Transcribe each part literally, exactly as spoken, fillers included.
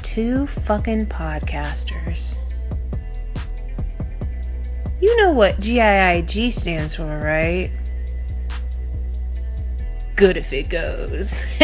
two fucking podcasters. You know what G I I G stands for, right? Good if it goes.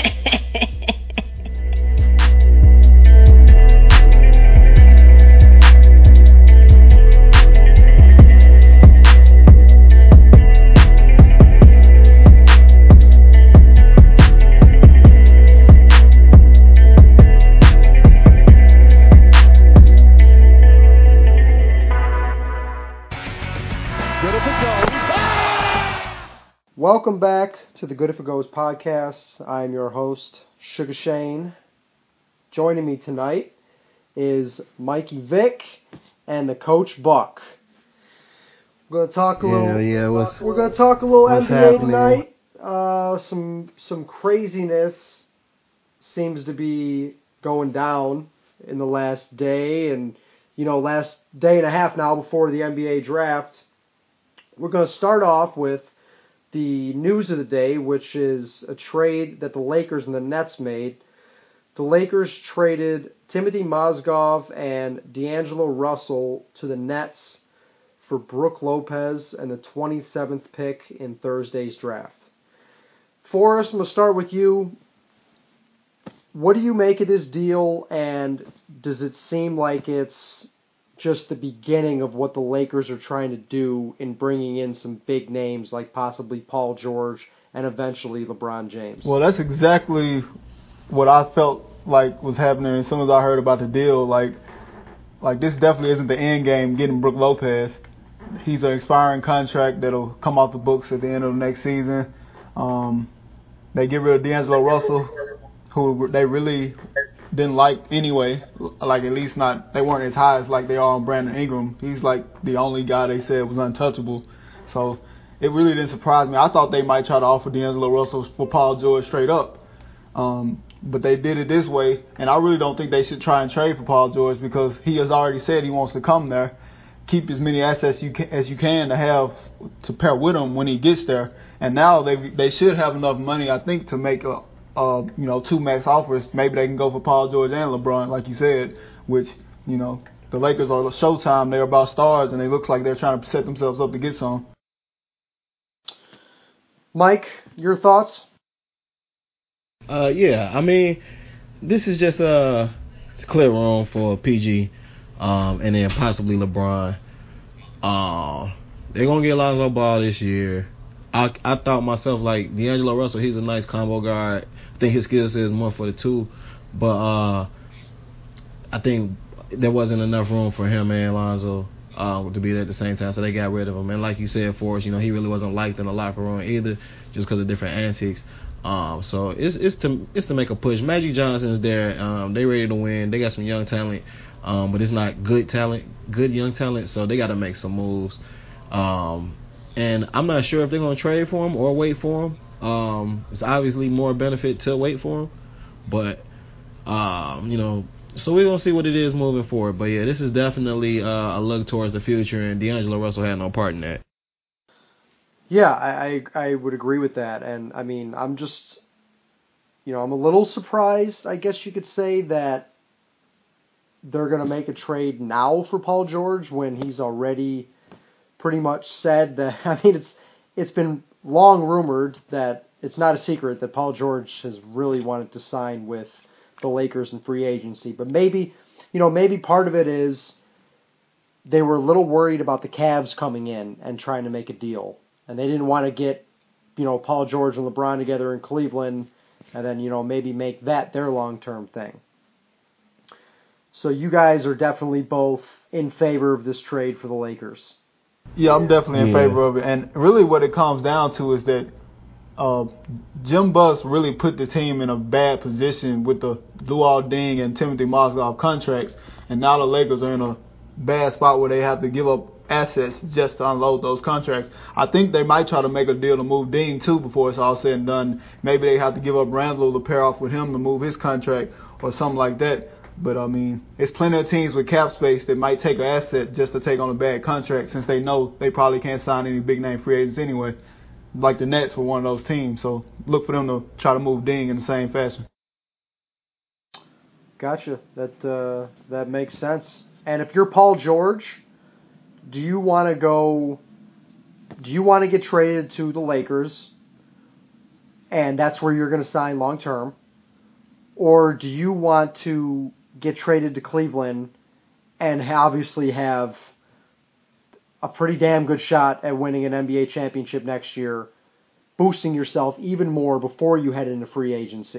Welcome back to the Good If It Goes podcast. I'm your host, Sugar Shane. Joining me tonight is Mikey Vick and the Coach Buck. We're gonna talk a yeah, little. Yeah, what's, we're gonna talk a little N B A happening? tonight. Uh, some some craziness seems to be going down in the last day, and you know, last day and a half now before the N B A draft. We're gonna start off with the news of the day, which is a trade that the Lakers and the Nets made. The Lakers traded Timothy Mozgov and D'Angelo Russell to the Nets for Brook Lopez and the twenty-seventh pick in Thursday's draft. Forrest, I'm going to start with you. What do you make of this deal, and does it seem like it's just the beginning of what the Lakers are trying to do in bringing in some big names like possibly Paul George and eventually LeBron James? Well, that's exactly what I felt like was happening as soon as I heard about the deal. Like, like this definitely isn't the end game, getting Brook Lopez. He's an expiring contract that'll come off the books at the end of the next season. Um, they get rid of D'Angelo Russell, who they really didn't like anyway, like at least not, they weren't as high as like they are on Brandon Ingram. He's like the only guy they said was untouchable. So it really didn't surprise me. I thought they might try to offer D'Angelo Russell for Paul George straight up. Um, but they did it this way, and I really don't think they should try and trade for Paul George because he has already said he wants to come there, keep as many assets you can, as you can to have to pair with him when he gets there. And now they they should have enough money, I think, to make a Uh, you know, two max offers. Maybe they can go for Paul George and LeBron, like you said, which, you know, the Lakers are Showtime. They're about stars, and it looks like they're trying to set themselves up to get some. Mike, your thoughts? Uh, yeah, I mean, this is just uh, to clear room for P G um, and then possibly LeBron. Uh, they're going to get Lonzo Ball this year. I, I thought myself, like, D'Angelo Russell, he's a nice combo guard. I think his skill set is more for the two. But uh, I think there wasn't enough room for him and Lonzo uh, to be there at the same time, so they got rid of him. And like you said, Forrest, you know, he really wasn't liked in the locker room either, just because of different antics. Um, so it's it's to it's to make a push. Magic Johnson's there. Um, they ready to win. They got some young talent, um, but it's not good talent, good young talent. So they got to make some moves. Um, And I'm not sure if they're going to trade for him or wait for him. Um, it's obviously more benefit to wait for him. But, um, you know, so we're going to see what it is moving forward. But, yeah, this is definitely uh, a look towards the future, and D'Angelo Russell had no part in that. Yeah, I, I I would agree with that. And, I mean, I'm just, you know, I'm a little surprised, I guess you could say, that they're going to make a trade now for Paul George when he's already pretty much said that, I mean, it's it's been long rumored that it's not a secret that Paul George has really wanted to sign with the Lakers in free agency. But maybe, you know, maybe part of it is they were a little worried about the Cavs coming in and trying to make a deal. And they didn't want to get, you know, Paul George and LeBron together in Cleveland and then, you know, maybe make that their long-term thing. So you guys are definitely both in favor of this trade for the Lakers. Yeah, I'm definitely in Yeah. favor of it. And really what it comes down to is that uh, Jim Buss really put the team in a bad position with the Luol Deng and Timothy Mozgov contracts. And now the Lakers are in a bad spot where they have to give up assets just to unload those contracts. I think they might try to make a deal to move Deng, too, before it's all said and done. Maybe they have to give up Randall to pair off with him to move his contract or something like that. But, I mean, there's plenty of teams with cap space that might take an asset just to take on a bad contract since they know they probably can't sign any big-name free agents anyway. Like the Nets were one of those teams. So look for them to try to move Deng in the same fashion. Gotcha. That uh, that makes sense. And if you're Paul George, do you want to go? Do you want to get traded to the Lakers, and that's where you're going to sign long term, or do you want to get traded to Cleveland and obviously have a pretty damn good shot at winning an N B A championship next year, boosting yourself even more before you head into free agency?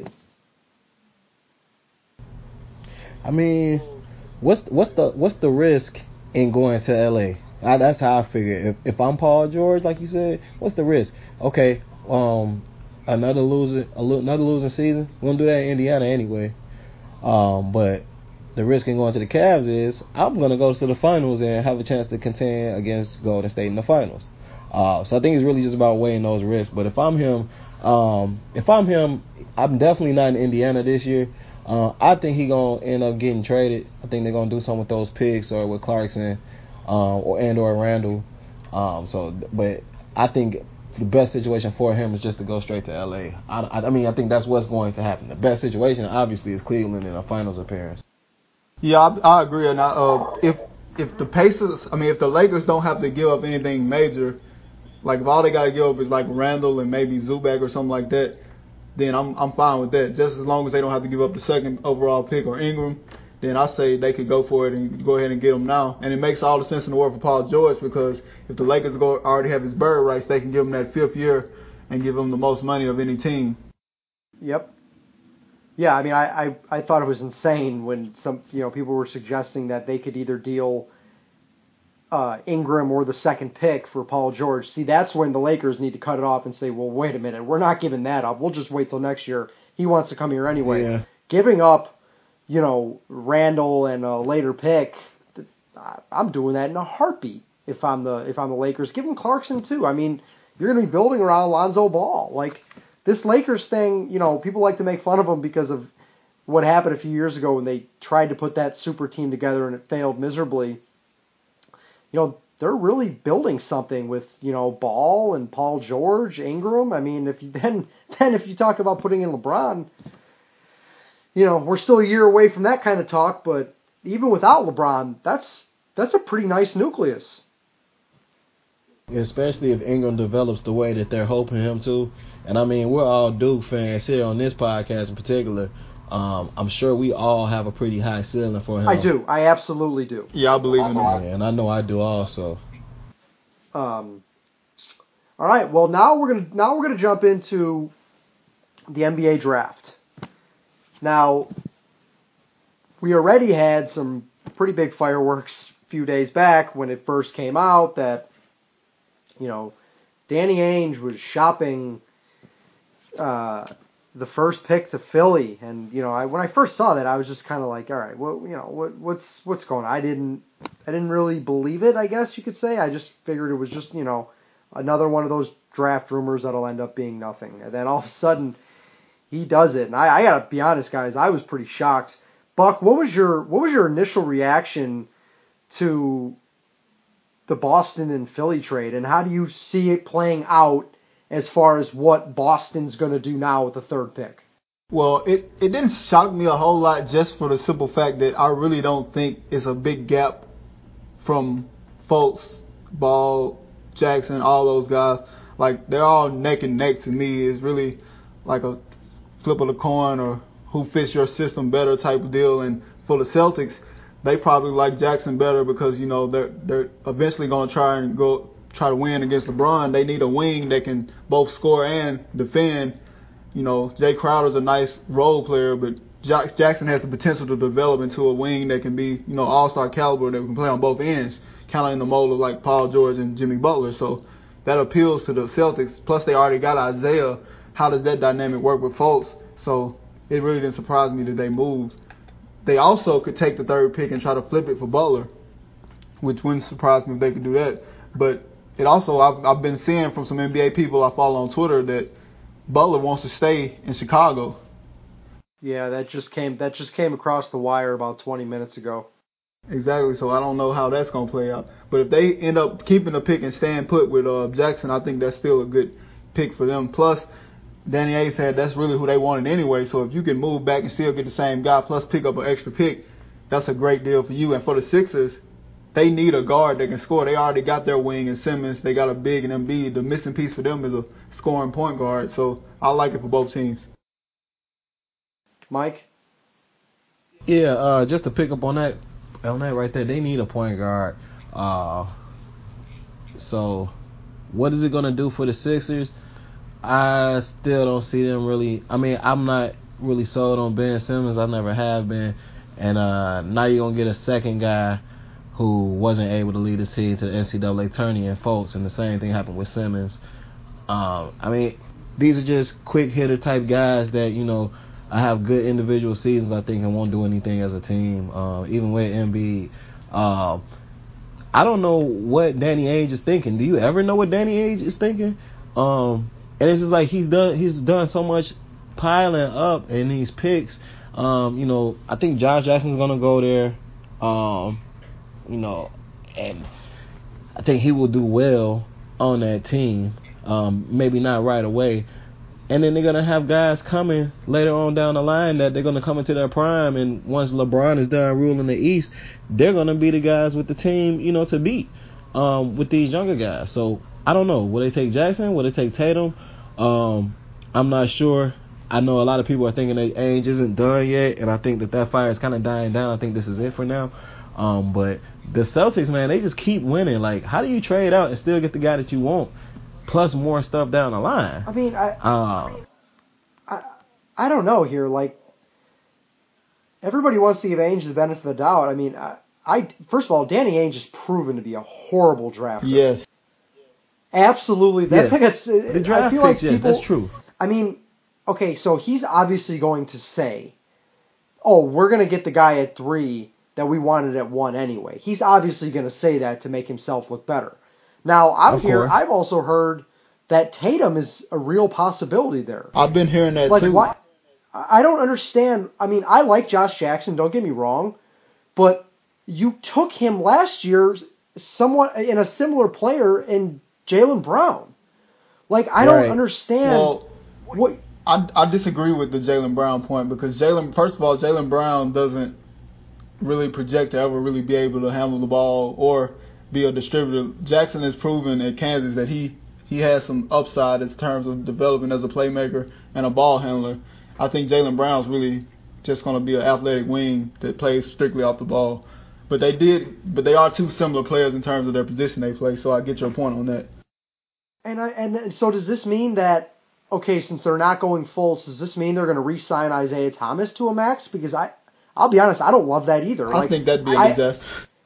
I mean, what's what's the what's the risk in going to L A? I, that's how I figure. If if I'm Paul George, like you said, what's the risk? Okay, um, another loser, a lo- another losing season. We're gonna do that in Indiana anyway. Um, but the risk in going to the Cavs is I'm gonna go to the finals and have a chance to contend against Golden State in the finals. Uh, so I think it's really just about weighing those risks. But if I'm him, um, if I'm him, I'm definitely not in Indiana this year. Uh, I think he gonna end up getting traded. I think they're gonna do something with those picks or with Clarkson, um, or and or Randall. Um, so, but I think the best situation for him is just to go straight to L A. I, I, I mean, I think that's what's going to happen. The best situation, obviously, is Cleveland in a finals appearance. Yeah, I, I agree. And I, uh, if if the Pacers, I mean, if the Lakers don't have to give up anything major, like if all they got to give up is like Randall and maybe Zubac or something like that, then I'm I'm fine with that. Just as long as they don't have to give up the second overall pick or Ingram, then I say they could go for it and go ahead and get him now. And it makes all the sense in the world for Paul George, because if the Lakers go already have his bird rights, they can give him that fifth year and give him the most money of any team. Yep. Yeah, I mean, I, I, I thought it was insane when some you know people were suggesting that they could either deal uh, Ingram or the second pick for Paul George. See, that's when the Lakers need to cut it off and say, well, wait a minute, we're not giving that up. We'll just wait till next year. He wants to come here anyway. Yeah. Giving up, you know, Randall and a later pick, I'm doing that in a heartbeat if I'm the if I'm the Lakers. Give him Clarkson too. I mean, you're going to be building around Lonzo Ball. Like, this Lakers thing, you know, people like to make fun of them because of what happened a few years ago when they tried to put that super team together and it failed miserably. You know, they're really building something with, you know, Ball and Paul George, Ingram. I mean, if you then then if you talk about putting in LeBron, you know, we're still a year away from that kind of talk, but even without LeBron, that's that's a pretty nice nucleus. Especially if Ingram develops the way that they're hoping him to. And I mean, we're all Duke fans here on this podcast in particular. Um, I'm sure we all have a pretty high ceiling for him. I do. I absolutely do. Yeah, I believe in that. And I know I do also. Um, all right. Well, now we're gonna now we're gonna jump into the N B A draft. Now, we already had some pretty big fireworks a few days back when it first came out that, you know, Danny Ainge was shopping uh, the first pick to Philly, and you know, I, when I first saw that, I was just kind of like, all right, well, you know, what, what's what's going on? I didn't, I didn't really believe it. I guess you could say. I just figured it was just, you know, another one of those draft rumors that'll end up being nothing. And then all of a sudden, he does it, and I, I gotta be honest, guys, I was pretty shocked. Buck, what was your what was your initial reaction to the Boston and Philly trade, and how do you see it playing out as far as what Boston's going to do now with the third pick? Well, it, it didn't shock me a whole lot, just for the simple fact that I really don't think it's a big gap from Fultz, Ball, Jackson, all those guys. Like, they're all neck and neck to me. It's really like a flip of the coin or who fits your system better type of deal. And for the Celtics, they probably like Jackson better because, you know, they're they're eventually going to try and go try to win against LeBron. They need a wing that can both score and defend. You know, Jay Crowder's a nice role player, but Jackson has the potential to develop into a wing that can be, you know, all-star caliber that can play on both ends, kind of in the mold of like Paul George and Jimmy Butler. So that appeals to the Celtics. Plus, they already got Isaiah. How does that dynamic work with Fultz? So it really didn't surprise me that they moved. They also could take the third pick and try to flip it for Butler, which wouldn't surprise me if they could do that. But it also, I've, I've been seeing from some N B A people I follow on Twitter that Butler wants to stay in Chicago. Yeah, that just came that just came across the wire about twenty minutes ago. Exactly, so I don't know how that's going to play out. But if they end up keeping the pick and staying put with uh, Jackson, I think that's still a good pick for them. Plus, Danny Ainge said that's really who they wanted anyway. So if you can move back and still get the same guy plus pick up an extra pick, that's a great deal for you. And for the Sixers, they need a guard that can score. They already got their wing in Simmons. They got a big in Embiid. The missing piece for them is a scoring point guard. So I like it for both teams. Mike? Yeah, uh, just to pick up on that, on that right there, they need a point guard. Uh, so what is it going to do for the Sixers? I still don't see them really. I mean, I'm not really sold on Ben Simmons. I never have been. And uh, now you're going to get a second guy who wasn't able to lead his team to the N C double A tourney and Fultz, and the same thing happened with Simmons. Um, I mean, these are just quick hitter type guys that, you know, I have good individual seasons, I think, and won't do anything as a team, uh, even with Embiid. Uh, I don't know what Danny Ainge is thinking. Do you ever know what Danny Ainge is thinking? Um, and it's just like he's done he's done so much piling up in these picks. Um, you know, I think Josh Jackson's going to go there, um, you know, and I think he will do well on that team. Um, maybe not right away. And then they're going to have guys coming later on down the line that they're going to come into their prime. And once LeBron is done ruling the East, they're going to be the guys with the team, you know, to beat um, with these younger guys. So I don't know. Will they take Jackson? Will they take Tatum? Um, I'm not sure. I know a lot of people are thinking that Ainge isn't done yet, and I think that that fire is kind of dying down. I think this is it for now. Um, but the Celtics, man, they just keep winning. Like, how do you trade out and still get the guy that you want, plus more stuff down the line? I mean, I, uh, I, I don't know here. Like, everybody wants to give Ainge the benefit of the doubt. I mean, I, I first of all, Danny Ainge has proven to be a horrible drafter. Yes, absolutely. That's yes. like a, the draft I feel picks, like people, yes, that's true. I mean, okay, so he's obviously going to say, "Oh, we're going to get the guy at three that we wanted at one anyway." He's obviously going to say that to make himself look better. Now, I'm here. I've also heard that Tatum is a real possibility there. I've been hearing that like, too. Why, I don't understand. I mean, I like Josh Jackson. Don't get me wrong, but you took him last year, somewhat in a similar player in Jaylen Brown. Like, I right. don't understand. Well, what I I disagree with the Jaylen Brown point because Jaylen, first of all, Jaylen Brown doesn't really project to ever really be able to handle the ball or be a distributor. Jackson has proven at Kansas that he, he has some upside in terms of developing as a playmaker and a ball handler. I think Jaylen Brown's really just going to be an athletic wing that plays strictly off the ball. But they did, but they are two similar players in terms of their position they play. So I get your point on that. And I, and so does this mean that, okay, since they're not going full, does this mean they're going to re-sign Isaiah Thomas to a max? Because I, I'll be honest, I don't love that either. I like, think that'd be a I, disaster.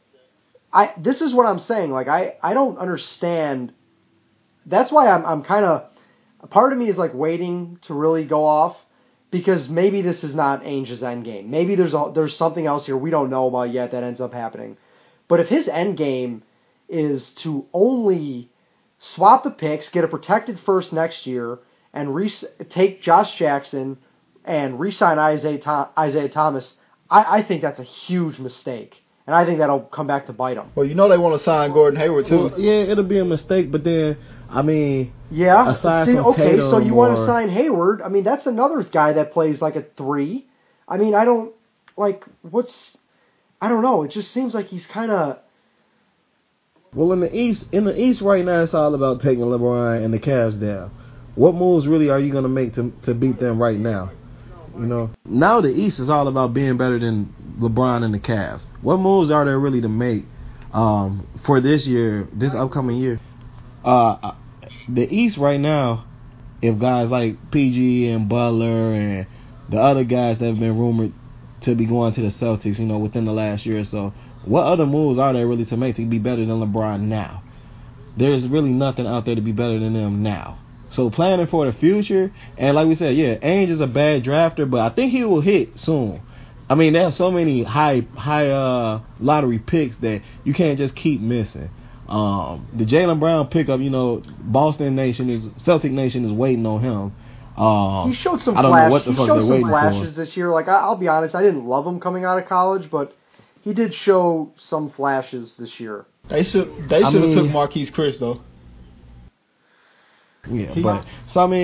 I this is what I'm saying. Like I, I don't understand. That's why I'm I'm kind of a part of me is like waiting to really go off because maybe this is not Ainge's end game. Maybe there's a, there's something else here we don't know about yet that ends up happening. But if his end game is to only swap the picks, get a protected first next year, and re- take Josh Jackson and re-sign Isaiah, Tom- Isaiah Thomas, I, I think that's a huge mistake. And I think that'll come back to bite them. Well, you know they want to sign Gordon Hayward, too. Well, yeah, it'll be a mistake, but then, I mean, yeah. aside See, from okay, Tatum so you or, want to sign Hayward. I mean, that's another guy that plays like a three. I mean, I don't, like, what's, I don't know. It just seems like he's kind of... Well, in the East, in the East right now, it's all about taking LeBron and the Cavs down. What moves really are you going to make to to beat them right now? You know, now the East is all about being better than LeBron and the Cavs. What moves are there really to make um, for this year, this upcoming year? Uh, the East right now, if guys like P G and Butler and the other guys that have been rumored to be going to the Celtics, you know, within the last year or so, what other moves are there really to make to be better than LeBron now? There's really nothing out there to be better than them now. So planning for the future, and like we said, yeah, Ainge is a bad drafter, but I think he will hit soon. I mean, there are so many high high uh, lottery picks that you can't just keep missing. Um, the Jaylen Brown pickup, you know, Boston Nation is Celtic Nation is waiting on him. Um, he showed some I don't flash, know what the he fuck showed they're some waiting flashes for. this year. Like I, I'll be honest, I didn't love him coming out of college, but he did show some flashes this year. They should they should have took Marquise Chris though. Yeah, but so I mean,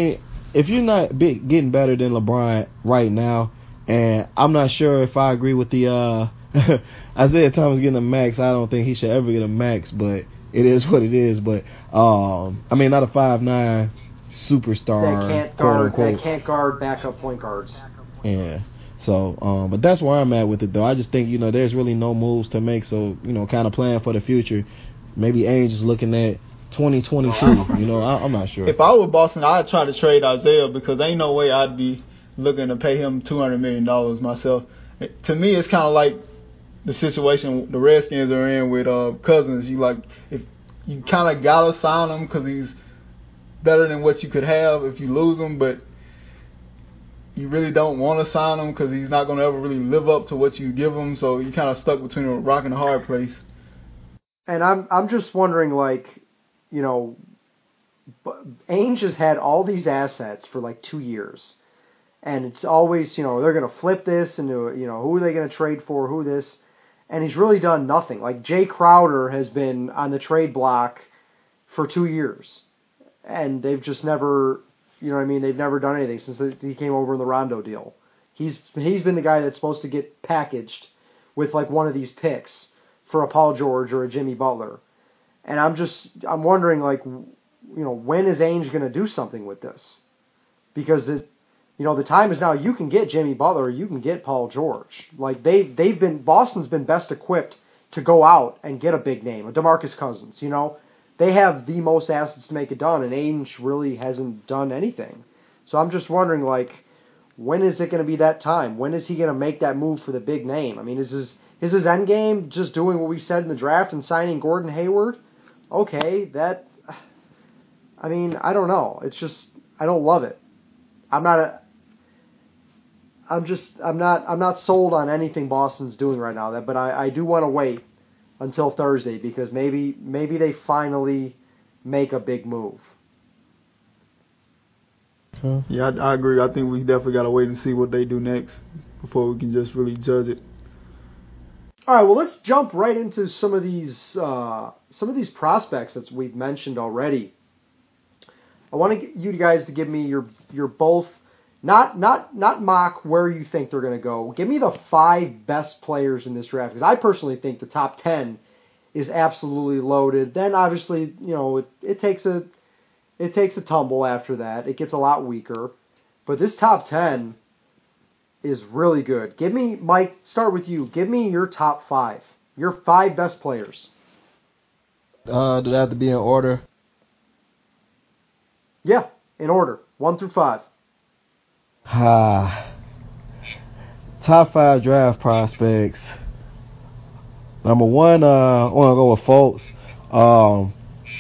if you're not big, getting better than LeBron right now, and I'm not sure if I agree with the uh, Isaiah Thomas getting a max. I don't think he should ever get a max, but it is what it is. But um, I mean, not a five nine superstar. They can't quote guard. unquote. They can't guard backup point guards. Yeah. So, um, but that's where I'm at with it, though. I just think, you know, there's really no moves to make. So, you know, kind of plan for the future. Maybe Ainge is looking at twenty twenty-two. You know, I, I'm not sure. If I were Boston, I'd try to trade Isaiah because ain't no way I'd be looking to pay him two hundred million dollars myself. It, to me, it's kind of like the situation the Redskins are in with uh, Cousins. You like, if you kind of gotta sign him because he's better than what you could have if you lose him, but you really don't want to sign him because he's not going to ever really live up to what you give him. So you're kind of stuck between a rock and a hard place. And I'm I'm just wondering, like, you know, Ainge has had all these assets for like two years, and it's always, you know, they're going to flip this into, you know, who are they going to trade for, who this, and he's really done nothing. Like Jay Crowder has been on the trade block for two years, and they've just never. You know what I mean? They've never done anything since he came over in the Rondo deal. He's he's been the guy that's supposed to get packaged with like one of these picks for a Paul George or a Jimmy Butler. And I'm just I'm wondering, like, you know, when is Ainge going to do something with this? Because it, you know, the time is now. You can get Jimmy Butler, or you can get Paul George. Like they they've been Boston's been best equipped to go out and get a big name, a DeMarcus Cousins. You know. They have the most assets to make it done, and Ainge really hasn't done anything. So I'm just wondering, like, when is it going to be that time? When is he going to make that move for the big name? I mean, is his is his end game just doing what we said in the draft and signing Gordon Hayward? Okay, that. I mean, I don't know. It's just I don't love it. I'm not a. I'm just I'm not I'm not sold on anything Boston's doing right now. That, but I, I do want to wait until Thursday because maybe maybe they finally make a big move. Huh. Yeah, I, I agree. I think we definitely got to wait and see what they do next before we can just really judge it. All right, well, let's jump right into some of these uh, some of these prospects that we've mentioned already. I want to get you guys to give me your your both not not not mock where you think they're going to go. Give me the five best players in this draft because I personally think the top ten is absolutely loaded. Then obviously, you know, it, it takes a it takes a tumble after that. It gets a lot weaker, but this top ten is really good. Give me, Mike, start with you. Give me your top five. Your five best players. Uh, do they have to be in order? Yeah, in order, one through five. Ah, top five draft prospects. Number one, uh, I want to go with Fultz. Um,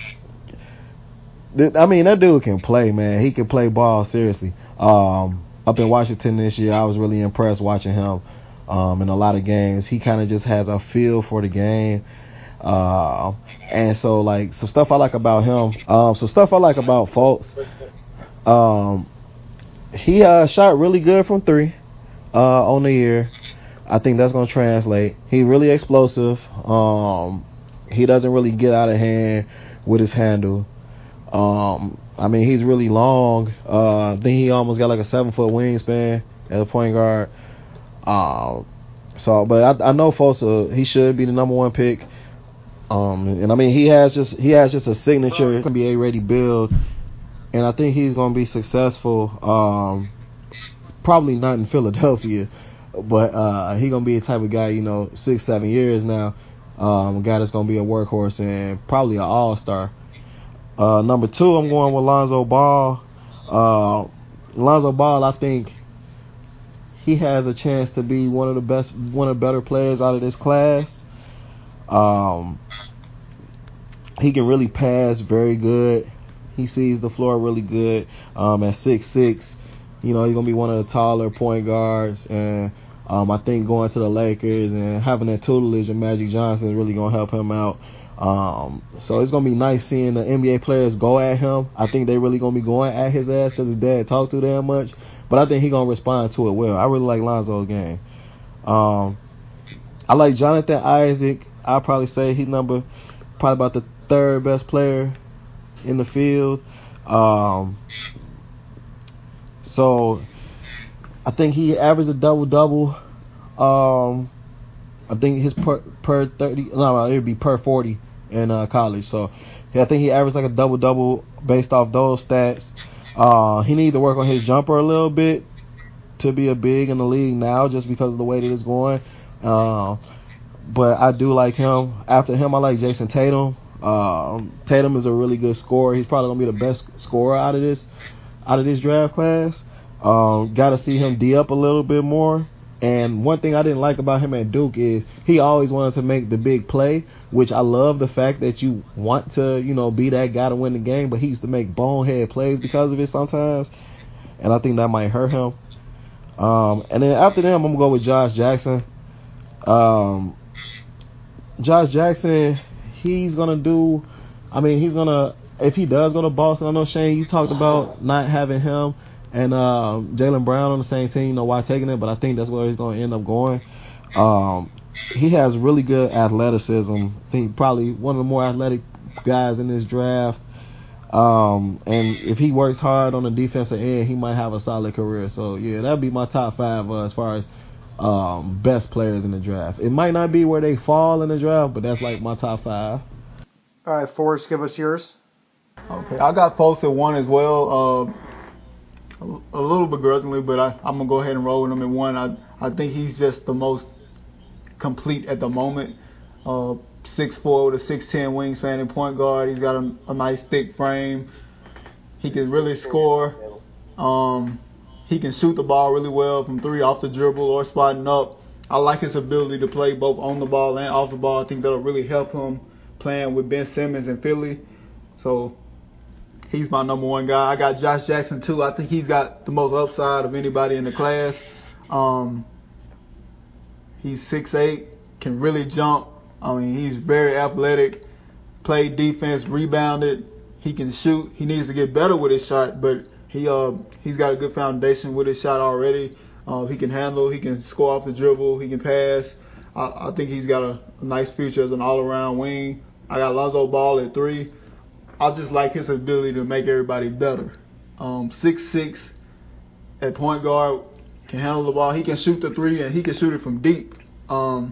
th- I mean, that dude can play, man. He can play ball, seriously. Um, up in Washington this year, I was really impressed watching him um, in a lot of games. He kind of just has a feel for the game. Uh, and so, like, some stuff I like about him. Um, some stuff I like about Fultz. Um, he uh, shot really good from three uh, on the year. I think that's going to translate. He's really explosive. Um, he doesn't really get out of hand with his handle. Um, I mean, he's really long. Uh, I think he almost got like a seven-foot wingspan as a point guard. Um, so, but I, I know folks, uh, he should be the number one pick. Um, and I mean, he has just he has just a signature N B A ready build, and I think he's going to be successful. Um, probably not in Philadelphia, but uh, he's going to be a type of guy, you know, six, seven years now. Um, a guy that's going to be a workhorse and probably an all-star. Uh, number two, I'm going with Lonzo Ball. Uh, Lonzo Ball, I think he has a chance to be one of the best, one of the better players out of this class. Um, he can really pass very good. He sees the floor really good. Um, at six six, you know, he's gonna be one of the taller point guards, and um, I think going to the Lakers and having that tutelage of Magic Johnson is really gonna help him out. Um, so it's gonna be nice seeing the N B A players go at him. I think they really gonna be going at his ass because his dad talked too damn much. But I think he gonna respond to it well. I really like Lonzo's game. Um, I like Jonathan Isaac. I'll probably say he's number probably about the third best player in the field. Um, So I think he averaged a double double. Um, I think his per per thirty. No, it would be per forty in uh, college. So yeah, I think he averaged like a double double based off those stats. Uh, he needs to work on his jumper a little bit to be a big in the league now, just because of the way that it's going. Uh, but I do like him. After him, I like Jason Tatum. Um, Tatum is a really good scorer. He's probably gonna be the best scorer out of this out of this draft class. Um, got to see him D up a little bit more. And one thing I didn't like about him at Duke is he always wanted to make the big play, which I love the fact that you want to, you know, be that guy to win the game, but he used to make bonehead plays because of it sometimes, and I think that might hurt him. Um, and then after them, I'm going to go with Josh Jackson. Um, Josh Jackson, he's going to do, I mean, he's going to, if he does go to Boston, I know, Shane, you talked about not having him and uh, Jaylen Brown on the same team, you know, why taking it, but I think that's where he's going to end up going. Um, he has really good athleticism. I think probably one of the more athletic guys in this draft. Um, and if he works hard on the defensive end, he might have a solid career. So, yeah, that'd be my top five uh, as far as um, best players in the draft. It might not be where they fall in the draft, but that's like my top five. All right, Forrest, give us yours. Okay, I got Post at one as well. Uh, a, a little begrudgingly, but I, I'm going to go ahead and roll with him at one. I, I think he's just the most complete at the moment. Uh, six foot four with a six ten wingspan and point guard. He's got a, a nice thick frame. He can really score. Um, he can shoot the ball really well from three off the dribble or spotting up. I like his ability to play both on the ball and off the ball. I think that'll really help him playing with Ben Simmons in Philly. So he's my number one guy. I got Josh Jackson too. I think he's got the most upside of anybody in the class. Um, he's six eight, can really jump. I mean, he's very athletic, played defense, rebounded. He can shoot. He needs to get better with his shot, but he uh he's got a good foundation with his shot already. Uh, he can handle. He can score off the dribble. He can pass. I, I think he's got a, a nice future as an all-around wing. I got Lonzo Ball at three. I just like his ability to make everybody better. Um, six six at point guard, can handle the ball. He can shoot the three, and he can shoot it from deep. Um,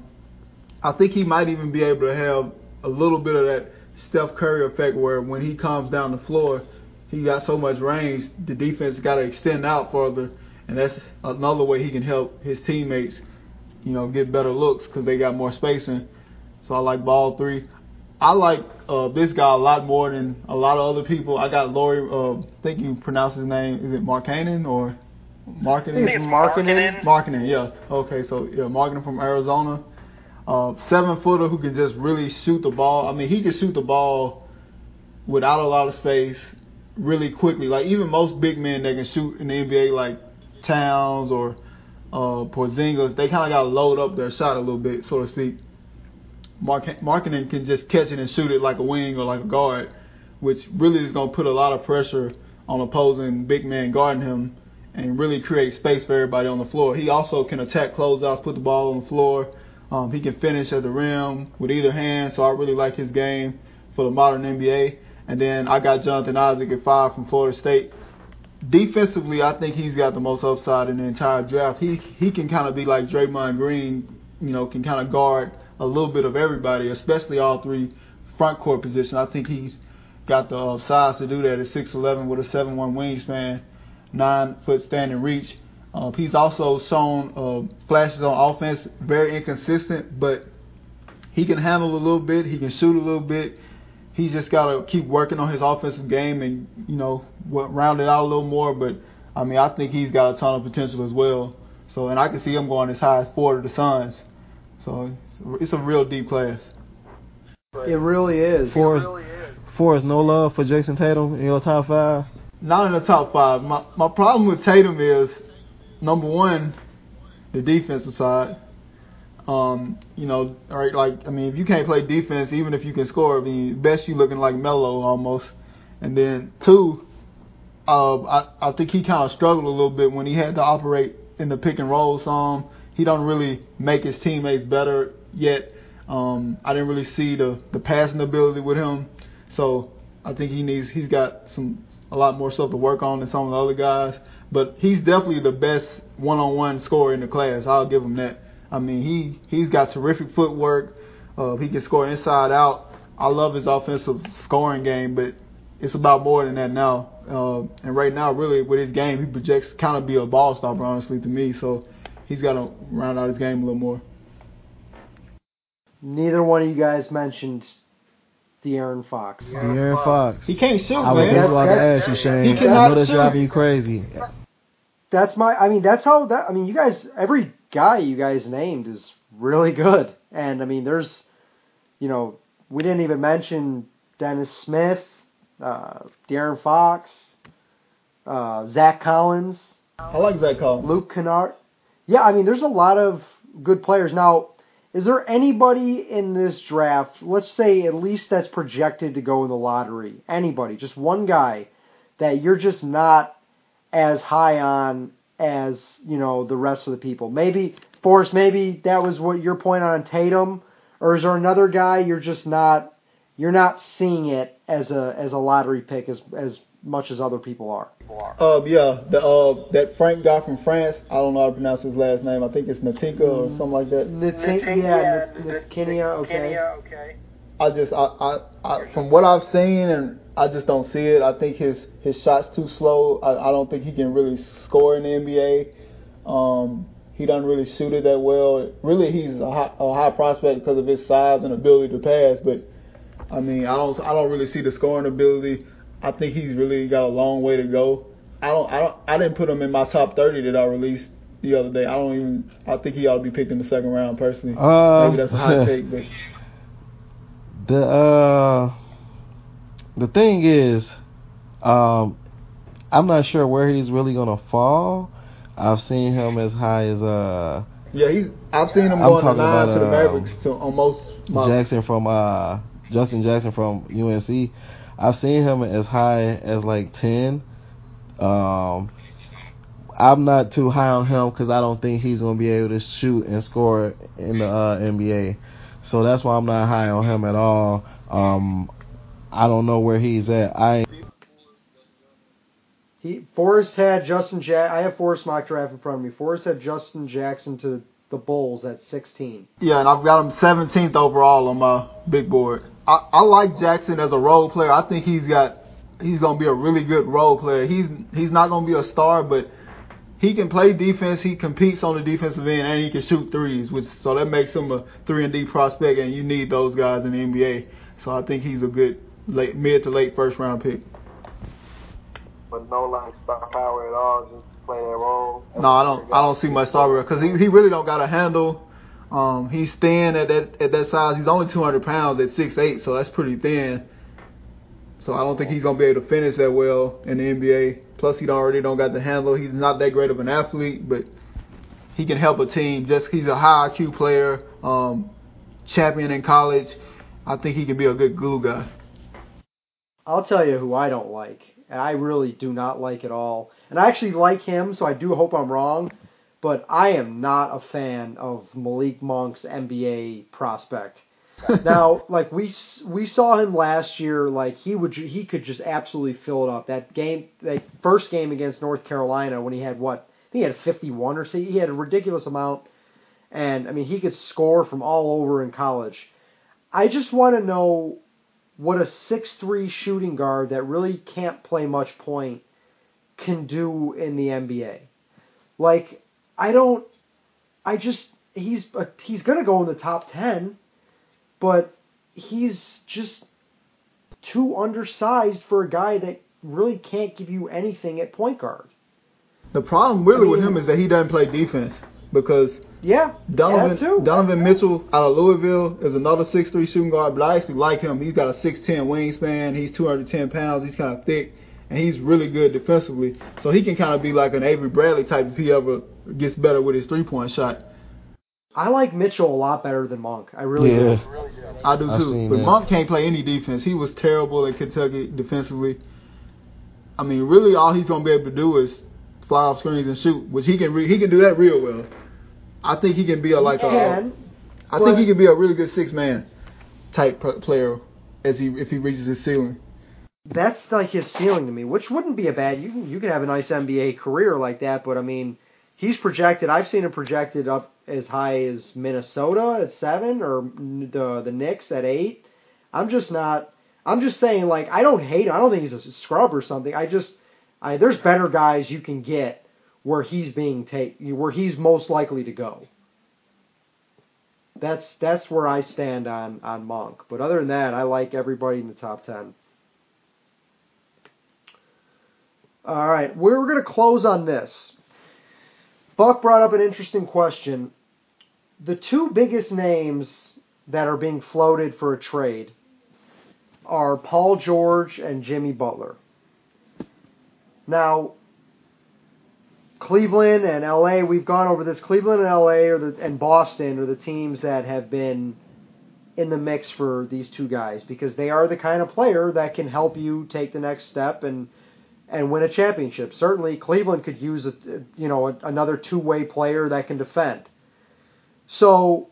I think he might even be able to have a little bit of that Steph Curry effect where when he comes down the floor, he got so much range, the defense got to extend out further, and that's another way he can help his teammates, you know, get better looks because they got more spacing. So I like Ball three. I like uh, this guy a lot more than a lot of other people. I got Laurie, uh, I think you pronounce his name, is it Markkanen or Markkanen? It's Markkanen. Markkanen, yeah. Okay, so yeah, Markkanen from Arizona. Uh, seven footer who can just really shoot the ball. I mean, he can shoot the ball without a lot of space really quickly. Like even most big men that can shoot in the N B A, like Towns or uh, Porzingis, they kind of got to load up their shot a little bit, so to speak. Mark Markkanen can just catch it and shoot it like a wing or like a guard, which really is going to put a lot of pressure on opposing big man guarding him and really create space for everybody on the floor. He also can attack closeouts, put the ball on the floor. Um, he can finish at the rim with either hand, so I really like his game for the modern N B A. And then I got Jonathan Isaac at five from Florida State. Defensively, I think he's got the most upside in the entire draft. He he can kind of be like Draymond Green, you know, can kind of guard a little bit of everybody, especially all three front court positions. I think he's got the uh, size to do that at six eleven with a seven one wingspan, nine foot standing reach. Uh, he's also shown uh, flashes on offense, very inconsistent, but he can handle a little bit. He can shoot a little bit. He's just got to keep working on his offensive game and, you know, round it out a little more. But, I mean, I think he's got a ton of potential as well. So, and I can see him going as high as four to the Suns. So, it's a real deep class. It really is. Forrest, Forrest, no love for Jason Tatum in your top five? Not in the top five. My, my problem with Tatum is, number one, the defensive side. Um, you know, right? Like, I mean, if you can't play defense, even if you can score, I mean, best you looking like Melo almost. And then two, uh, I I think he kind of struggled a little bit when he had to operate in the pick and roll some. He don't really make his teammates better yet. Um, I didn't really see the the passing ability with him, so I think he needs he's got some a lot more stuff to work on than some of the other guys. but he's definitely the best one-on-one scorer in the class. I'll give him that. I mean, he, he's got terrific footwork. Uh, he can score inside out. I love his offensive scoring game, but it's about more than that now. Uh, and right now, really, with his game, he projects kind of be a ball stopper, honestly, to me. So he's got to round out his game a little more. Neither one of you guys mentioned De'Aaron Fox. De'Aaron Fox. He can't shoot, I was man. just about to That's- ask you, Shane. he I cannot know that's shoot. driving you crazy. That's my. I mean, that's how that. I mean, you guys. Every guy you guys named is really good, and I mean, there's, you know, we didn't even mention Dennis Smith, uh, De'Aaron Fox, uh, Zach Collins, I like Zach Collins. Luke Kennard. Yeah, I mean, there's a lot of good players. Now, is there anybody in this draft, let's say at least that's projected to go in the lottery, anybody, just one guy, that you're just not as high on as, you know, the rest of the people? Maybe, Forrest, maybe that was what your point on Tatum, or is there another guy you're just not, you're not seeing it as a as a lottery pick as as much as other people are? Uh, yeah, the uh, that Frank guy from France. I don't know how to pronounce his last name. I think it's Natinka or something like that. Nit- yeah, Nitkinia, okay. I just, I, I, I, from what I've seen, and I just don't see it. I think his his shot's too slow. I, I don't think he can really score in the N B A. Um, he doesn't really shoot it that well. Really, he's a high, a high prospect because of his size and ability to pass. But I mean, I don't, I don't really see the scoring ability. I think he's really got a long way to go. I don't, I don't, I didn't put him in my top thirty that I released the other day. I don't even. I think he ought to be picked in the second round personally. Uh, Maybe that's a hot take, but The uh, the thing is, um, I'm not sure where he's really gonna fall. I've seen him as high as uh. yeah, he's. I've seen him I'm going to talking nine about, to the um, Mavericks to almost my, Jackson from uh Justin Jackson from U N C. I've seen him as high as like ten. Um, I'm not too high on him because I don't think he's gonna be able to shoot and score in the uh, N B A. So that's why I'm not high on him at all. Um, I don't know where he's at. I He Forrest had Justin Jack. I have Forrest mock draft in front of me. Forrest had Justin Jackson to the Bulls at sixteen. Yeah, and I've got him seventeenth overall on my big board. I, I like Jackson as a role player. I think he's got he's gonna be a really good role player. He's he's not gonna be a star, but he can play defense. He competes on the defensive end, and he can shoot threes. Which so that makes him a three and D prospect, and you need those guys in the N B A. So I think he's a good late mid to late first round pick. But no like star power at all, just play that role. No, I don't. I don't see much star power because he he really don't got a handle. Um, he's thin at that at that size. He's only two hundred pounds at six eight, so that's pretty thin. So I don't think he's gonna be able to finish that well in the N B A. Plus, he already don't got the handle. He's not that great of an athlete, but he can help a team. Just he's a high I Q player, um, champion in college. I think he can be a good glue guy. I'll tell you who I don't like, and I really do not like at all. And I actually like him, so I do hope I'm wrong. But I am not a fan of Malik Monk's N B A prospect. Now, like we we saw him last year, like he would he could just absolutely fill it up. That game, that first game against North Carolina, when he had what I think he had fifty-one or so, he had a ridiculous amount, and I mean he could score from all over in college. I just want to know what a six three shooting guard that really can't play much point can do in the N B A. Like I don't, I just he's a, he's gonna go in the top ten. But he's just too undersized for a guy that really can't give you anything at point guard. The problem really I mean, with him is that he doesn't play defense because yeah, Donovan too. Donovan Mitchell out of Louisville is another six three shooting guard, but I actually like him. He's got a six ten wingspan. He's two hundred ten pounds. He's kind of thick, and he's really good defensively. So he can kind of be like an Avery Bradley type if he ever gets better with his three-point shot. I like Mitchell a lot better than Monk. I really yeah. do. I do I've too. seen But that. Monk can't play any defense. He was terrible at Kentucky defensively. I mean, really, all he's gonna be able to do is fly off screens and shoot, which he can re- he can do that real well. I think he can be a like He a. can, I think but- he can be a really good six man type p- player as he if he reaches his ceiling. that's like his ceiling to me, which wouldn't be a bad. You can you can have a nice N B A career like that, but I mean, he's projected. I've seen him projected up as high as Minnesota at seven or the the Knicks at eight. I'm just not. I'm just saying, like, I don't hate him. I don't think he's a scrub or something. I just, I there's better guys you can get where he's being take where he's most likely to go. That's that's where I stand on on Monk. But other than that, I like everybody in the top ten. All right, we're going to close on this. Buck brought up an interesting question. The two biggest names that are being floated for a trade are Paul George and Jimmy Butler. Now, Cleveland and L A, we've gone over this. Cleveland and L A are the, and Boston are the teams that have been in the mix for these two guys because they are the kind of player that can help you take the next step and and win a championship. Certainly, Cleveland could use a, you know a, another two-way player that can defend. So,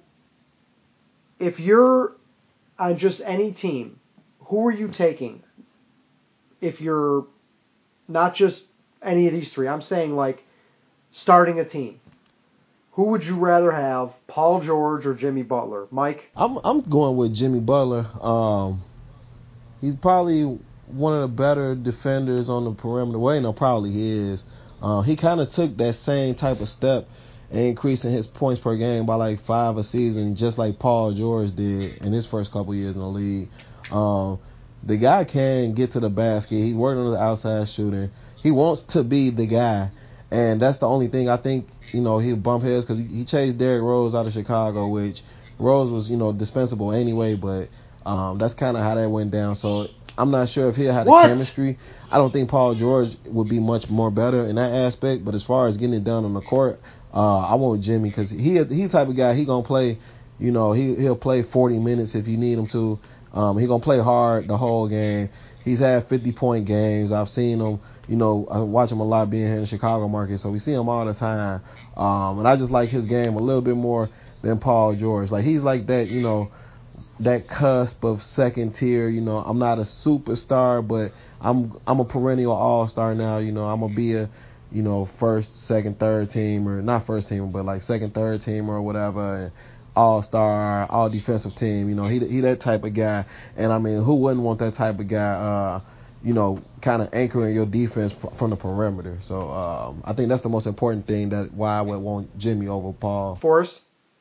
if you're on just any team, who are you taking? If you're not just any of these three, I'm saying like starting a team. Who would you rather have, Paul George or Jimmy Butler? Mike? I'm I'm going with Jimmy Butler. Um, he's probably one of the better defenders on the perimeter. Well, no, probably he is. Uh, he kind of took that same type of step, increasing his points per game by like five a season, just like Paul George did in his first couple years in the league. Um, the guy can get to the basket. He worked on the outside shooting. He wants to be the guy, and that's the only thing I think, you know, he'll bump heads because he, he chased Derrick Rose out of Chicago, which Rose was, you know, dispensable anyway, but um, that's kind of how that went down. So I'm not sure if he'll have the What? chemistry. I don't think Paul George would be much more better in that aspect, but as far as getting it done on the court, uh, I want Jimmy because he he's the type of guy, he going to play, you know, he, he'll play forty minutes if you need him to. Um, he's going to play hard the whole game. He's had fifty-point games. I've seen him, you know, I watch him a lot being here in the Chicago market, so we see him all the time. Um, and I just like his game a little bit more than Paul George. Like, he's like that, you know, that cusp of second tier. You know, I'm not a superstar, but I'm I'm a perennial all-star now. You know, I'm going to be a, you know, first, second, third team, or not first team, but like second, third team or whatever. And all-star, all-defensive team. You know, he he that type of guy. And, I mean, who wouldn't want that type of guy, uh, you know, kind of anchoring your defense from the perimeter. So um, I think that's the most important thing, that why I would want Jimmy over Paul. Forrest?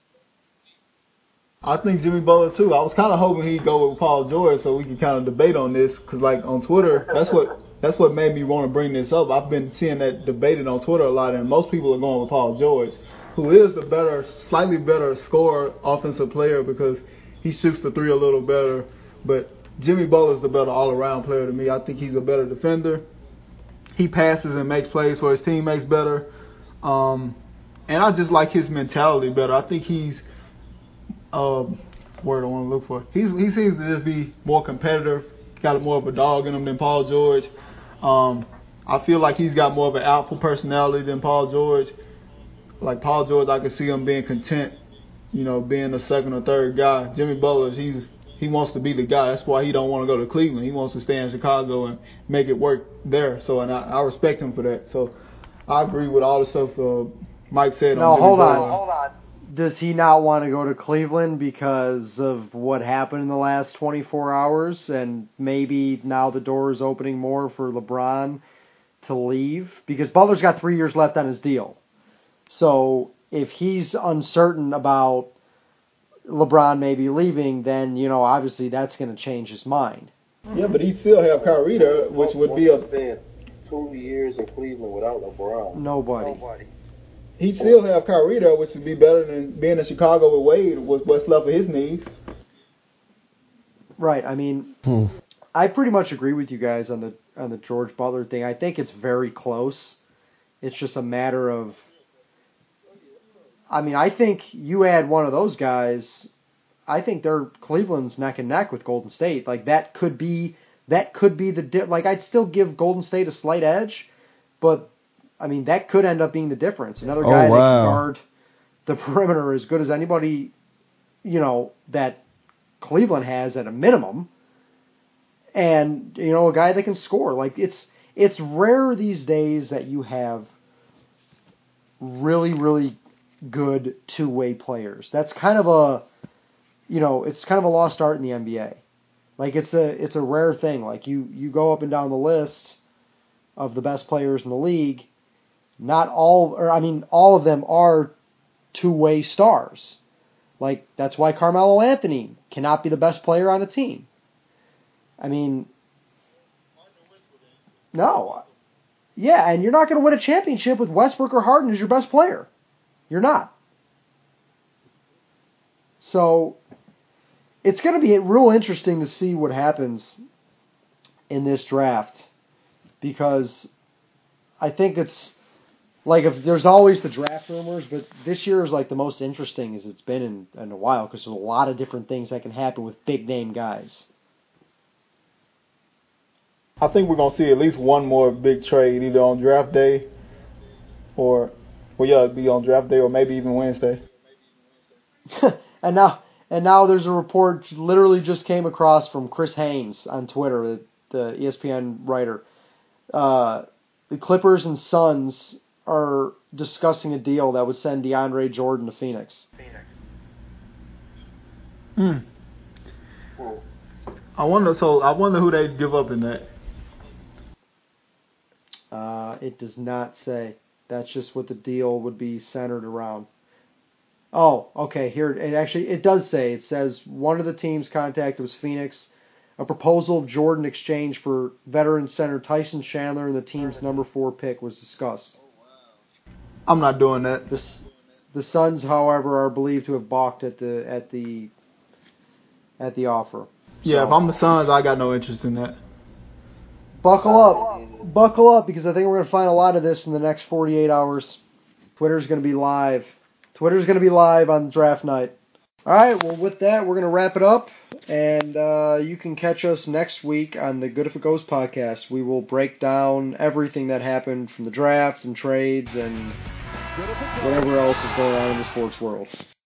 I think Jimmy Butler, too. I was kind of hoping he'd go with Paul George so we could kind of debate on this because, like, on Twitter, that's what that's what made me want to bring this up. I've been seeing that debated on Twitter a lot, and most people are going with Paul George, who is the better, slightly better scorer, offensive player because he shoots the three a little better. But Jimmy Butler's the better all-around player to me. I think he's a better defender. He passes and makes plays for his teammates better. Um, and I just like his mentality better. I think he's, uh, word I want to look for. He's, he seems to just be more competitive, got more of a dog in him than Paul George. Um, I feel like he's got more of an alpha personality than Paul George. Like Paul George, I could see him being content, you know, being the second or third guy. Jimmy Butler, he's he wants to be the guy. That's why he don't want to go to Cleveland. He wants to stay in Chicago and make it work there. So, and I, I respect him for that. So, I agree with all the stuff uh, Mike said. No, on hold Jimmy on. Butler. Hold on. Does he not want to go to Cleveland because of what happened in the last twenty-four hours? And maybe now the door is opening more for LeBron to leave? Because Butler's got three years left on his deal. So if he's uncertain about LeBron maybe leaving, then, you know, obviously that's going to change his mind. Yeah, but he still have Kyrie there, which would be a... spend two years in Cleveland without LeBron. Nobody. Nobody. He still have Kyrie there, which would be better than being in Chicago with Wade, with what's left of his needs. Right. I mean, Hmm. I pretty much agree with you guys on the on the George Butler thing. I think it's very close. It's just a matter of... I mean, I think you add one of those guys, I think they're Cleveland's neck and neck with Golden State. Like, that could be that could be the di- like I'd still give Golden State a slight edge, but I mean that could end up being the difference. Another guy Oh, wow. that can guard the perimeter as good as anybody, you know, that Cleveland has at a minimum. and you know a guy that can score. Like it's it's rare these days that you have really really good two way players. That's kind of a you know it's kind of a lost art in the N B A. Like it's a it's a rare thing. Like you you go up and down the list of the best players in the league. Not all, or I mean, all of them are two-way stars. Like, that's why Carmelo Anthony cannot be the best player on a team. I mean, no. Yeah, and you're not going to win a championship with Westbrook or Harden as your best player. You're not. So, it's going to be real interesting to see what happens in this draft. Because I think it's, like, if there's always the draft rumors, but this year is like the most interesting as it's been in, in a while because there's a lot of different things that can happen with big name guys. I think we're gonna see at least one more big trade either on draft day, or well, yeah, it'd be on draft day or maybe even Wednesday. and now, and now there's a report literally just came across from Chris Haynes on Twitter, the, the E S P N writer. Uh, the Clippers and Suns are discussing a deal that would send DeAndre Jordan to Phoenix. Hmm. I wonder. So I wonder who they'd give up in that. Uh, it does not say. That's just what the deal would be centered around. Oh, okay. Here it actually it does say. It says one of the teams contacted was Phoenix. A proposal of Jordan exchange for veteran center Tyson Chandler and the team's number four pick was discussed. I'm not doing that. The, the Suns, however, are believed to have balked at the at the at the offer. Yeah, so, if I'm the Suns, I got no interest in that. Buckle up, buckle up, because I think we're going to find a lot of this in the next forty-eight hours. Twitter's going to be live. Twitter's going to be live on draft night. All right, well, with that, we're going to wrap it up, and uh, you can catch us next week on the Good If It Goes podcast. We will break down everything that happened from the drafts and trades and whatever else is going on in the sports world.